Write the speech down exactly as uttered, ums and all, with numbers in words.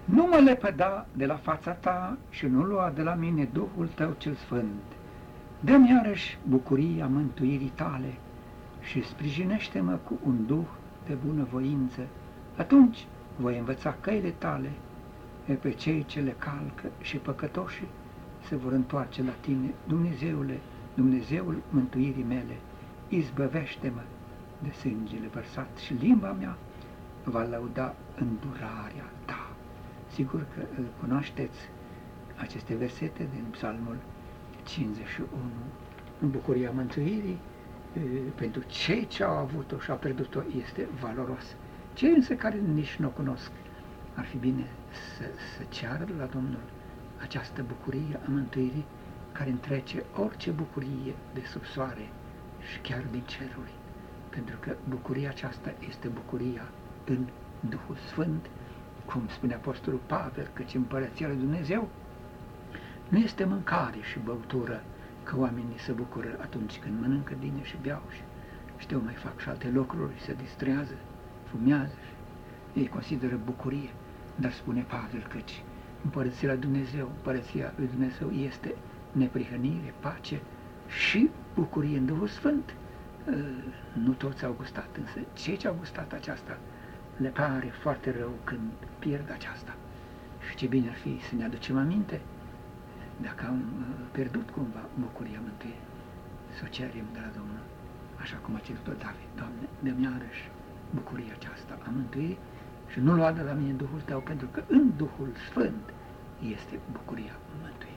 Nu mă lepăda de la fața ta și nu lua de la mine Duhul tău cel sfânt. Dă-mi iarăși bucuria mântuirii tale și sprijinește-mă cu un duh de bunăvoință. Atunci voi învăța căile tale, e pe cei ce le calcă și păcătoșii se vor întoarce la tine. Dumnezeule, Dumnezeul mântuirii mele, izbăvește-mă de sângele vărsat și limba mea va lăuda îndurarea ta. Sigur că cunoașteți aceste versete din Psalmul cincizeci și unu. În bucuria mântuirii, pentru cei ce au avut-o și au pierdut-o, este valoros. Cei însă care nici nu o cunosc, ar fi bine să, să ceară la Domnul această bucurie a mântuirii care întrece orice bucurie de sub soare și chiar din ceruri. Pentru că bucuria aceasta este bucuria în Duhul Sfânt, cum spune Apostolul Pavel, căci împărăția lui Dumnezeu nu este mâncare și băutură, că oamenii se bucură atunci când mănâncă bine și beau și știu, mai fac și alte lucruri, se distrează, fumează și ei consideră bucurie. Dar spune Pavel, căci împărăția lui Dumnezeu, împărăția lui Dumnezeu este neprihănire, pace și bucurie în Duhul Sfânt. Nu toți au gustat, însă cei ce au gustat aceasta le pare foarte rău când pierd aceasta. Și ce bine ar fi să ne aducem aminte, dacă am pierdut cumva bucuria mântuirii, să o cerem de la Domnul, așa cum a cerut-o David. Doamne, dă-mi iarăși bucuria aceasta a mântuirii și nu lua de la mine Duhul Tău, pentru că în Duhul Sfânt este bucuria mântuirii.